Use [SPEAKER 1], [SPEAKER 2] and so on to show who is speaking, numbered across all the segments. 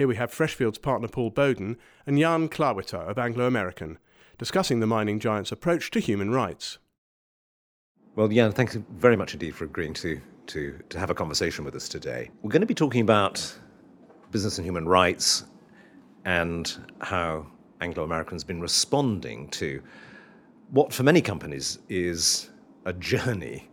[SPEAKER 1] Here we have Freshfields partner Paul Bowden and Jan Klawitter of Anglo American, discussing the mining giant's approach to human rights.
[SPEAKER 2] Well, Jan, thanks very much indeed for agreeing to have a conversation with us today. We're going to be talking about business and human rights and how Anglo American's been responding to what for many companies is a journey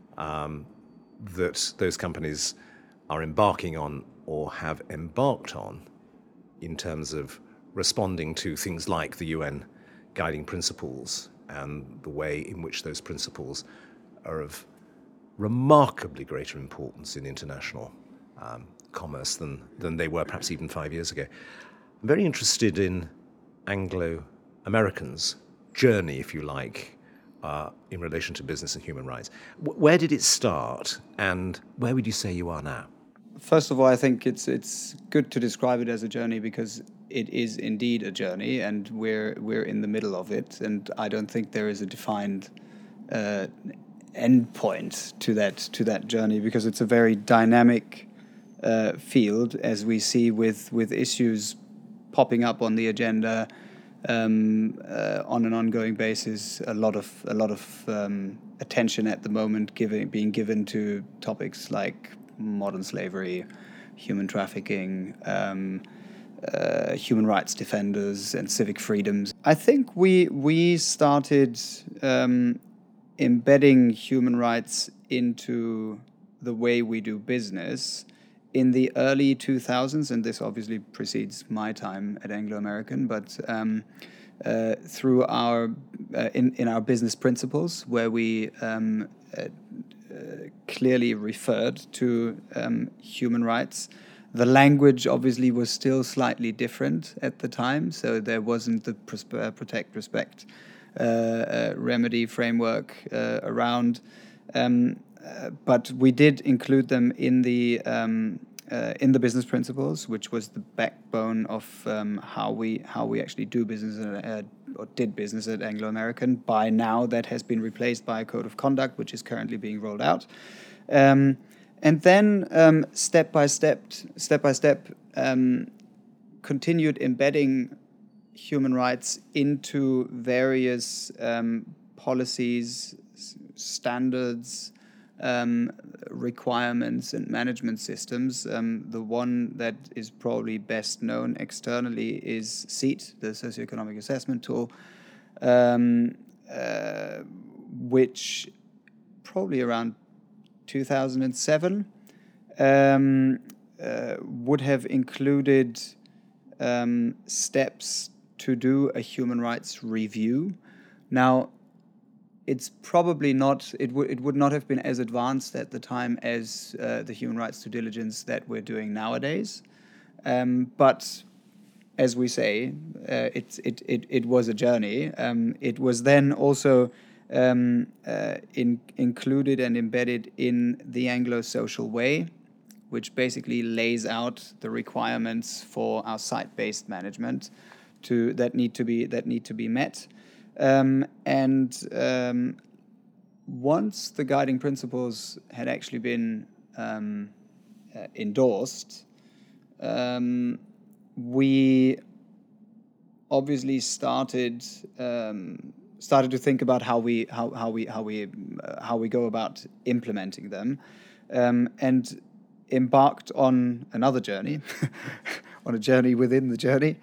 [SPEAKER 2] that those companies are embarking on or have embarked on in terms of responding to things like the UN guiding principles and the way in which those principles are of remarkably greater importance in international commerce than they were perhaps even 5 years ago. I'm very interested in Anglo American's journey, if you like, in relation to business and human rights. Where did it start, and where would you say you are now?
[SPEAKER 3] First of all, I think it's good to describe it as a journey because it is indeed a journey, and we're in the middle of it. And I don't think there is a defined end point to that journey, because it's a very dynamic field, as we see with issues popping up on the agenda on an ongoing basis. A lot of attention at the moment being given to topics like modern slavery, human trafficking, human rights defenders, and civic freedoms. I think we started embedding human rights into the way we do business in the early 2000s, and this obviously precedes my time at Anglo American, but through our in our business principles, where we clearly referred to human rights. The language obviously was still slightly different at the time, so there wasn't the protect, respect, remedy framework around, but we did include them in the business principles, which was the backbone of how we actually do business or did business at Anglo American. By now, that has been replaced by a code of conduct, which is currently being rolled out. And then step by step, continued embedding human rights into various policies, standards, requirements, and management systems. The one that is probably best known externally is SEAT, the Socioeconomic Assessment Tool, which probably around 2007 would have included steps to do a human rights review. Now, it's probably not, it would not have been as advanced at the time as the human rights due diligence that we're doing nowadays. But as we say, it was a journey. It was then also included and embedded in the Anglo Social Way, which basically lays out the requirements for our site-based management that need to be met. Once the guiding principles had actually been endorsed, we obviously started to think about how we go about implementing them, and embarked on another journey, on a journey within the journey,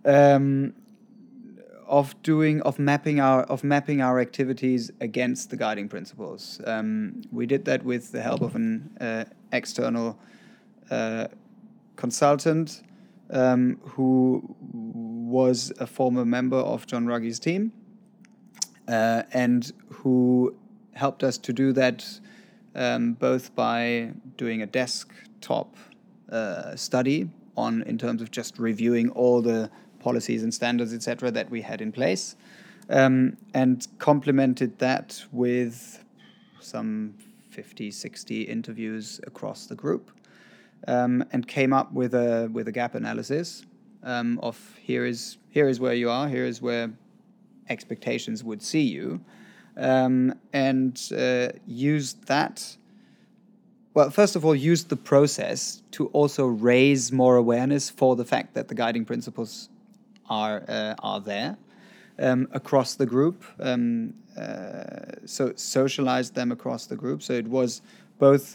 [SPEAKER 3] of mapping our activities against the guiding principles. We did that with the help of an external consultant who was a former member of John Ruggie's team, and who helped us to do that both by doing a desktop study in terms of just reviewing all the policies and standards, etc., that we had in place, and complemented that with some 50, 60 interviews across the group, and came up with a gap analysis of here is where you are, here is where expectations would see you, and used that well, first of all, used the process to also raise more awareness for the fact that the guiding principles are there across the group. So socialized them across the group. So it was both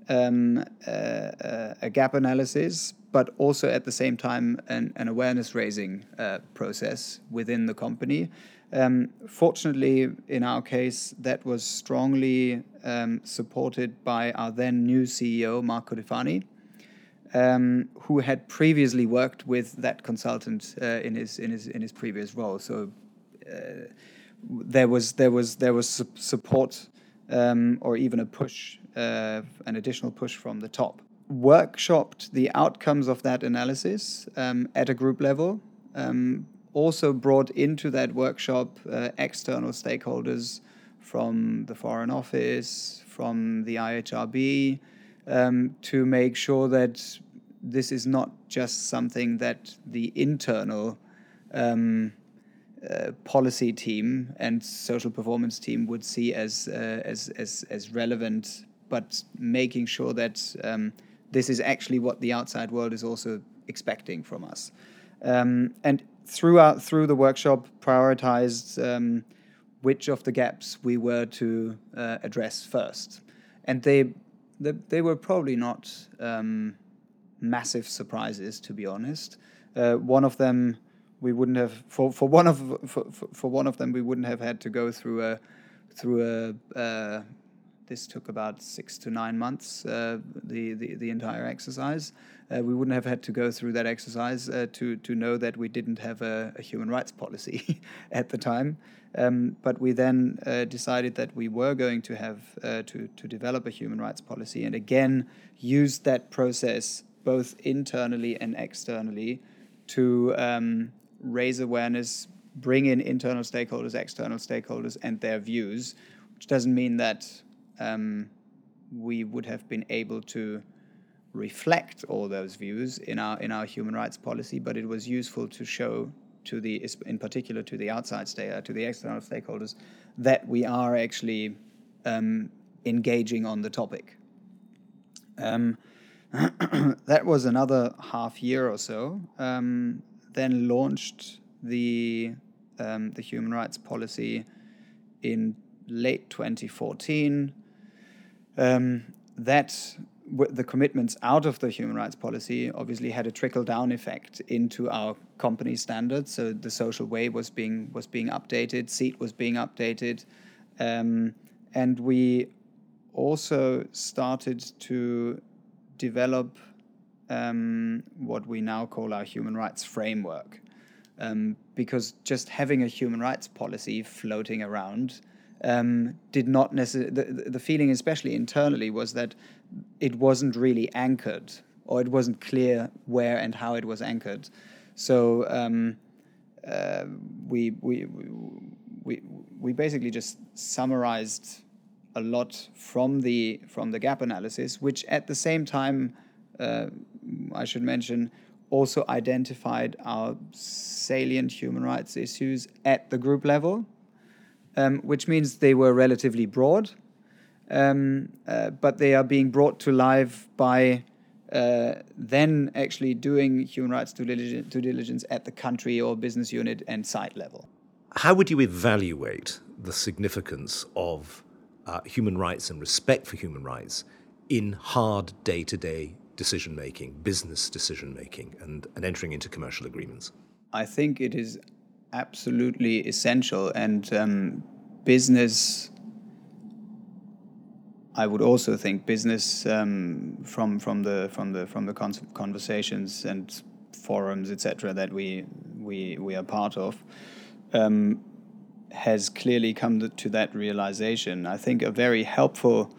[SPEAKER 3] a gap analysis, but also at the same time an awareness raising process within the company. Fortunately, in our case, that was strongly supported by our then new CEO, Marco De Fani, who had previously worked with that consultant in his previous role. So there was support or even a push, an additional push from the top. Workshopped the outcomes of that analysis at a group level. Also brought into that workshop external stakeholders from the Foreign Office, from the IHRB, to make sure that this is not just something that the internal policy team and social performance team would see as relevant, but making sure that this is actually what the outside world is also expecting from us. And through the workshop, prioritized which of the gaps we were to address first, and they were probably not massive surprises, to be honest. One of them we wouldn't have for one of them we wouldn't have had to go through a this took about 6 to 9 months, the entire exercise. We wouldn't have had to go through that exercise to know that we didn't have a human rights policy at the time. But we then decided that we were going to have to develop a human rights policy, and again used that process both internally and externally to raise awareness, bring in internal stakeholders, external stakeholders, and their views, which doesn't mean that we would have been able to reflect all those views in our human rights policy, but it was useful to show in particular to the outside to the external stakeholders, that we are actually engaging on the topic. That was another half year or so. Then launched the human rights policy in late 2014. The commitments out of the human rights policy obviously had a trickle-down effect into our company standards. So the social way was being updated, SEAT was being updated, and we also started to develop what we now call our human rights framework, because just having a human rights policy floating around did not necessarily, the feeling, especially internally, was that it wasn't really anchored, or it wasn't clear where and how it was anchored. So we basically just summarized a lot from the gap analysis, which at the same time, I should mention, also identified our salient human rights issues at the group level. Which means they were relatively broad, but they are being brought to life by then actually doing human rights due diligence at the country or business unit and site level.
[SPEAKER 2] How would you evaluate the significance of human rights and respect for human rights in hard day-to-day decision-making, business decision-making, and entering into commercial agreements? I
[SPEAKER 3] think it is absolutely essential, and business, I would also think business from the conversations and forums, etc., that we are part of, has clearly come to that realization. I think a very helpful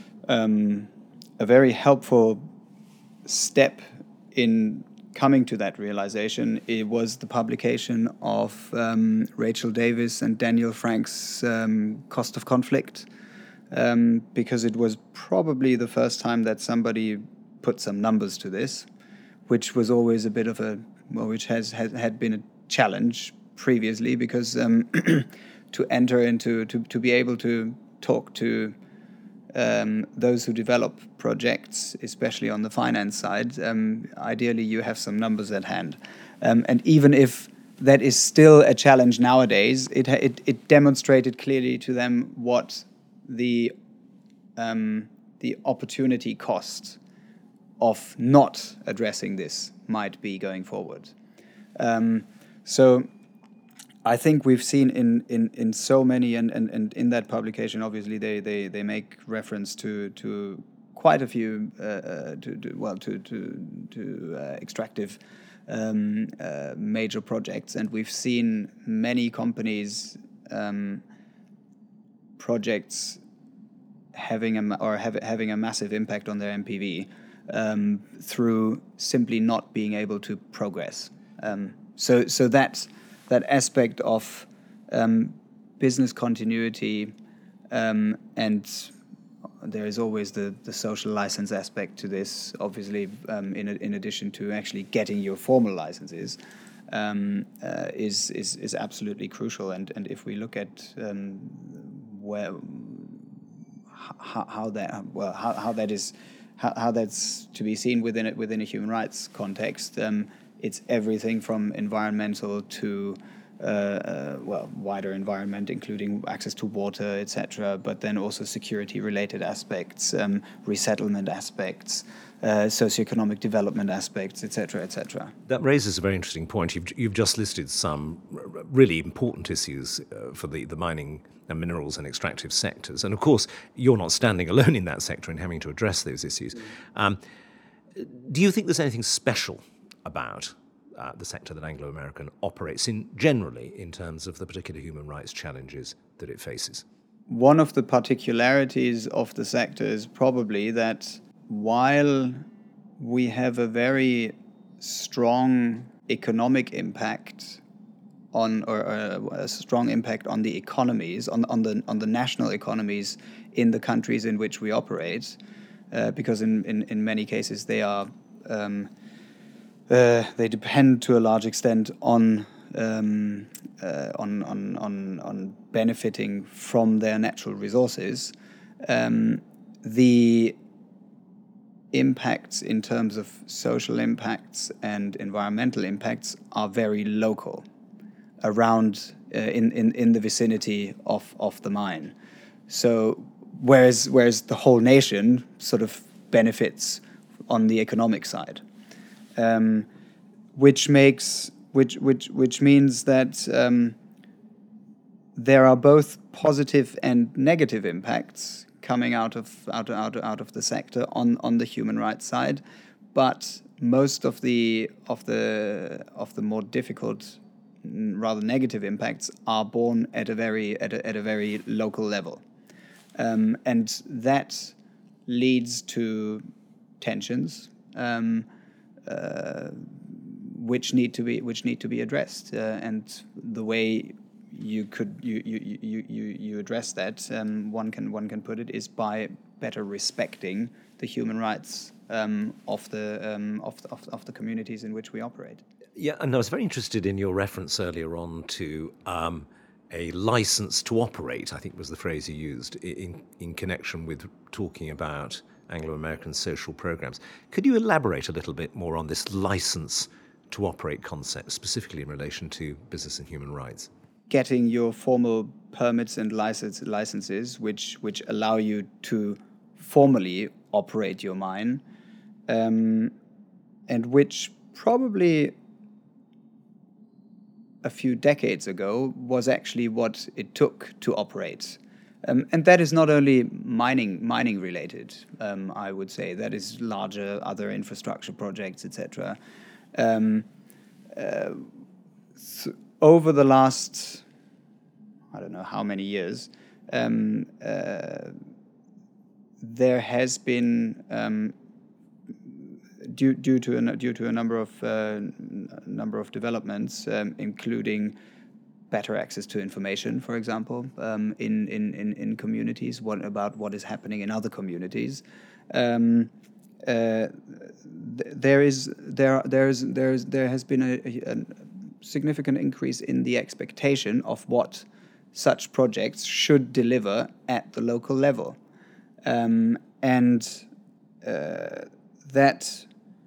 [SPEAKER 3] step in coming to that realization, it was the publication of Rachel Davis and Daniel Frank's Cost of Conflict, because it was probably the first time that somebody put some numbers to this, which was always a bit of which had been a challenge previously, because to enter into, to be able to talk to those who develop projects, especially on the finance side, ideally you have some numbers at hand. And even if that is still a challenge nowadays, it demonstrated clearly to them what the opportunity cost of not addressing this might be going forward. So I think we've seen in so many, and in that publication, obviously they make reference to quite a few extractive major projects, and we've seen many companies projects having a massive impact on their NPV through simply not being able to progress. So that aspect of business continuity, and there is always the social license aspect to this, obviously, in addition to actually getting your formal licenses, is absolutely crucial. And if we look at how that's to be seen within a human rights context, it's everything from environmental to wider environment, including access to water, etc., but then also security-related aspects, resettlement aspects, socioeconomic development aspects, etc., etc.
[SPEAKER 2] That raises a very interesting point. You've just listed some really important issues for the mining and minerals and extractive sectors, and of course, you're not standing alone in that sector in having to address those issues. Do you think there's anything special about the sector that Anglo American operates in generally in terms of the particular human rights challenges that it faces?
[SPEAKER 3] One of the particularities of the sector is probably that while we have a very strong economic impact or a strong impact on the economies, on the national economies in the countries in which we operate, because in many cases they are they depend to a large extent on benefiting from their natural resources. The impacts in terms of social impacts and environmental impacts are very local, around in the vicinity of the mine. So whereas the whole nation sort of benefits on the economic side. Which means that there are both positive and negative impacts coming out of the sector on the human rights side, but most of the more difficult, rather negative impacts are born at a very local level, and that leads to tensions. Which need to be addressed, and the way you address that, one can put it, is by better respecting the human rights of the communities in which we operate.
[SPEAKER 2] Yeah, and I was very interested in your reference earlier on to a license to operate, I think was the phrase you used, in connection with talking about Anglo-American social programs. Could you elaborate a little bit more on this license to operate concept, specifically in relation to business and human rights?
[SPEAKER 3] Getting your formal permits and licenses, which allow you to formally operate your mine, and which probably a few decades ago was actually what it took to operate. And that is not only mining related, I would say. That is larger other infrastructure projects, etc. Over the last, I don't know how many years, there has been, due to a number of developments, including better access to information, for example, in communities, about what is happening in other communities. There has been a significant increase in the expectation of what such projects should deliver at the local level. and that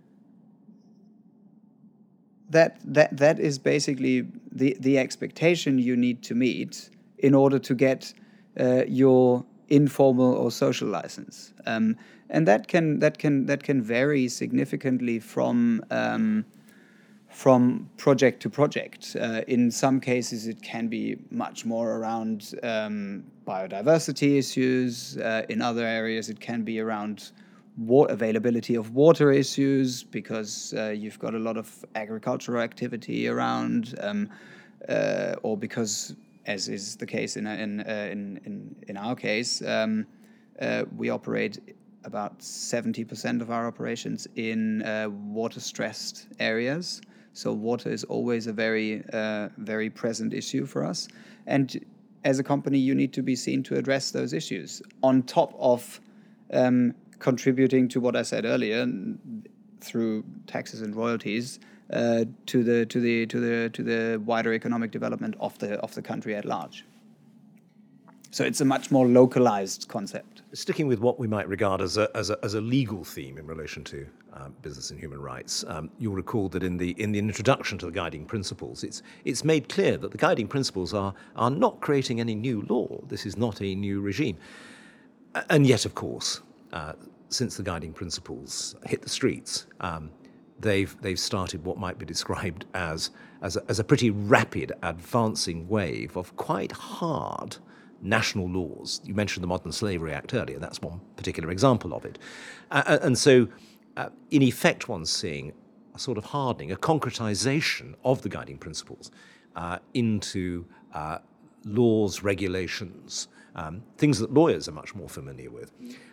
[SPEAKER 3] is basically the expectation you need to meet in order to get your informal or social license, and that can vary significantly from project to project. In some cases, it can be much more around biodiversity issues. In other areas, it can be around availability of water issues, because you've got a lot of agricultural activity around, or because, as is the case in our case, we operate about 70% of our operations in water-stressed areas. So water is always a very present issue for us. And as a company, you need to be seen to address those issues on top of contributing to what I said earlier through taxes and royalties to the wider economic development of the country at large. So it's a much more localized concept.
[SPEAKER 2] Sticking with what we might regard as a legal theme in relation to business and human rights, you'll recall that in the introduction to the guiding principles, it's made clear that the guiding principles are not creating any new law. This is not a new regime, and yet, of course, since the guiding principles hit the streets, they've started what might be described as a pretty rapid advancing wave of quite hard national laws. You mentioned the Modern Slavery Act earlier. That's one particular example of it. And so, in effect, one's seeing a sort of hardening, a concretization of the guiding principles into laws, regulations, things that lawyers are much more familiar with.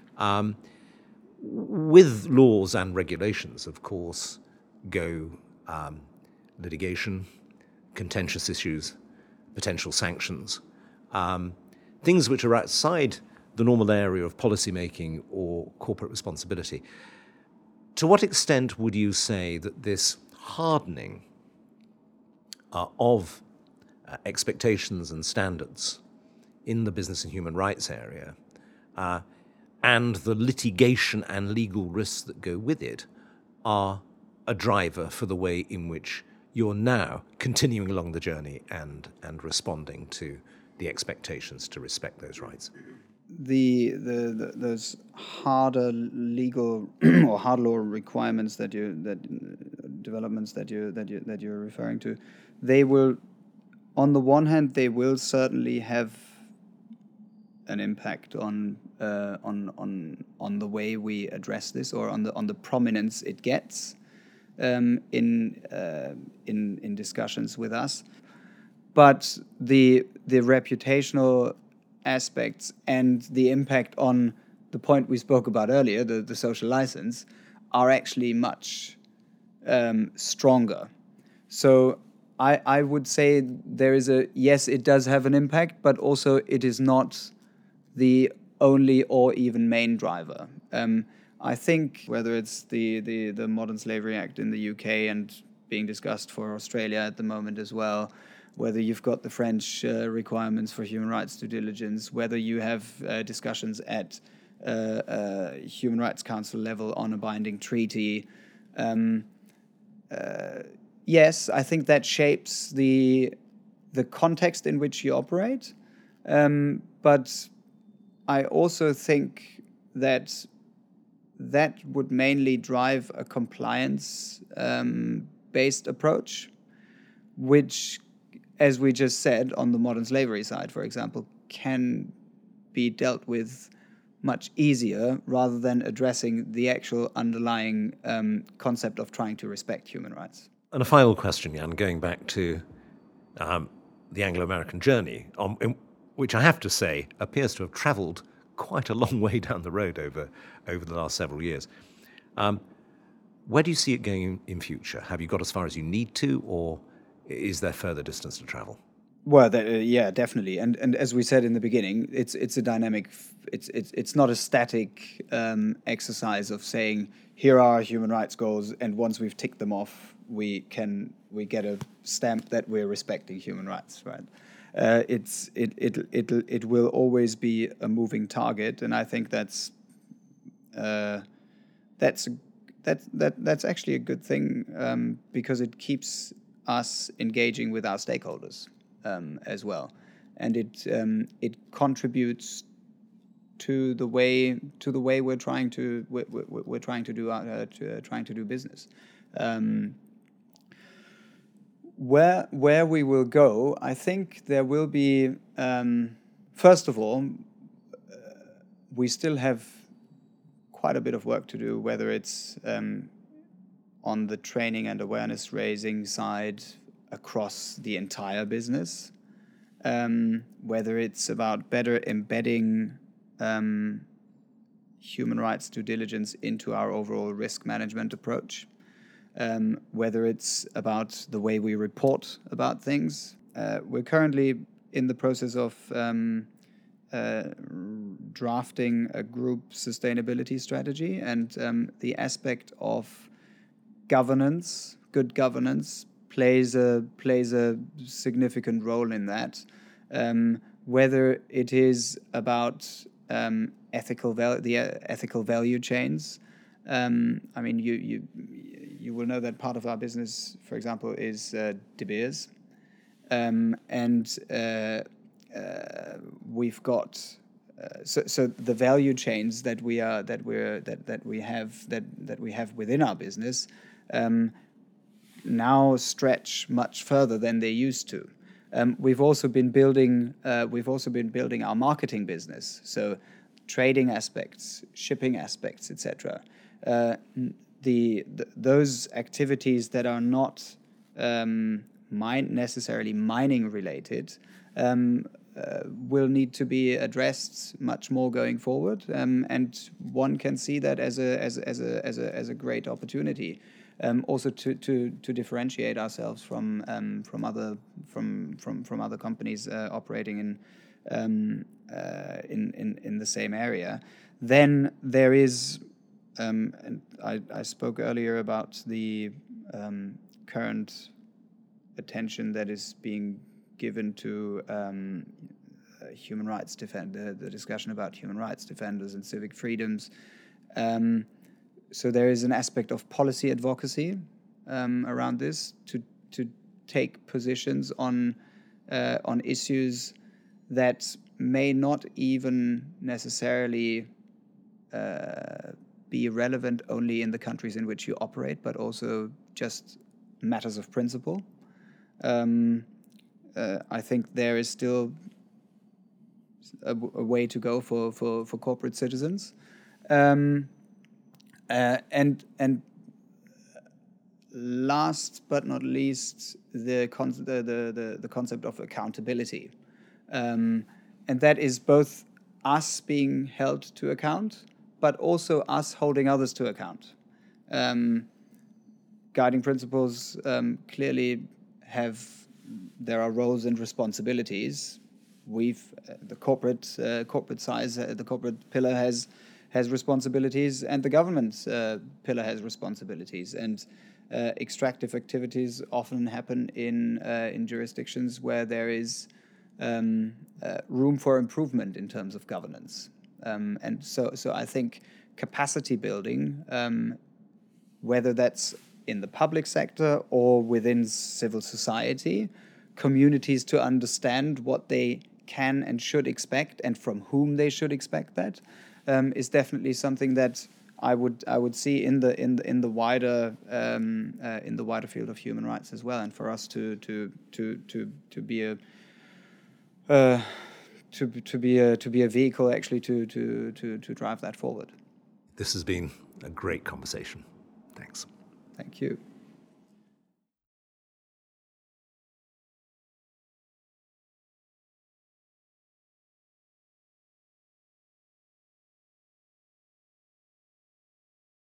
[SPEAKER 2] With laws and regulations, of course, go litigation, contentious issues, potential sanctions, things which are outside the normal area of policymaking or corporate responsibility. To what extent would you say that this hardening of expectations and standards in the business and human rights area and the litigation and legal risks that go with it are a driver for the way in which you're now continuing along the journey and responding to the expectations to respect those rights?
[SPEAKER 3] Those harder legal or hard law requirements developments that you're referring to, they will, on the one hand, they will certainly have an impact on the way we address this, or on the prominence it gets in discussions with us. But the reputational aspects and the impact on the point we spoke about earlier, the social license, are actually much stronger. So I would say there is yes, it does have an impact, but also it is not the only or even main driver. I think whether it's the Modern Slavery Act in the UK and being discussed for Australia at the moment as well, whether you've got the French requirements for human rights due diligence, whether you have discussions at Human Rights Council level on a binding treaty. Yes, I think that shapes the context in which you operate. But I also think that would mainly drive a compliance-based approach, which, as we just said, on the modern slavery side, for example, can be dealt with much easier rather than addressing the actual underlying concept of trying to respect human rights.
[SPEAKER 2] And a final question, Jan, going back to the Anglo-American journey, which I have to say appears to have travelled quite a long way down the road over the last several years. Where do you see it going in future? Have you got as far as you need to, or is there further distance to travel?
[SPEAKER 3] Well, yeah, definitely. And as we said in the beginning, it's a dynamic. It's not a static exercise of saying here are our human rights goals, and once we've ticked them off, we get a stamp that we're respecting human rights, right? it will always be a moving target, and I think that's actually a good thing, because it keeps us engaging with our stakeholders as well, and it contributes to the way we're trying to do business. Where we will go, I think there will be, first of all, we still have quite a bit of work to do, whether it's on the training and awareness raising side across the entire business, whether it's about better embedding human rights due diligence into our overall risk management approach, whether it's about the way we report about things. We're currently in the process of drafting a group sustainability strategy, and the aspect of governance, good governance, plays a significant role in that. Whether it is about ethical value chains. I mean, you will know that part of our business, for example, is De Beers, and we've got so the value chains that we have within our business now stretch much further than they used to. We've also been building our marketing business, so trading aspects, shipping aspects, etc. Those activities that are not necessarily mining related will need to be addressed much more going forward, and one can see that as a great opportunity. Also to differentiate ourselves from other companies operating in the same area. Then there is, and I spoke earlier about the current attention that is being given to human rights the discussion about human rights defenders and civic freedoms. So there is an aspect of policy advocacy around this to take positions on issues that may not even necessarily be relevant only in the countries in which you operate, but also just matters of principle. I think there is still a way to go for corporate citizens. And last but not least, the concept of accountability, and that is both us being held to account, but also us holding others to account. Guiding principles clearly there are roles and responsibilities. The corporate pillar has responsibilities, and the government pillar has responsibilities. And extractive activities often happen in jurisdictions where there is room for improvement in terms of governance. And so I think capacity building, whether that's in the public sector or within civil society, communities to understand what they can and should expect and from whom they should expect that, is definitely something that I would see in the wider field of human rights as well, and for us to be a vehicle actually to drive that forward.
[SPEAKER 2] This has been a great conversation. Thanks.
[SPEAKER 3] Thank you.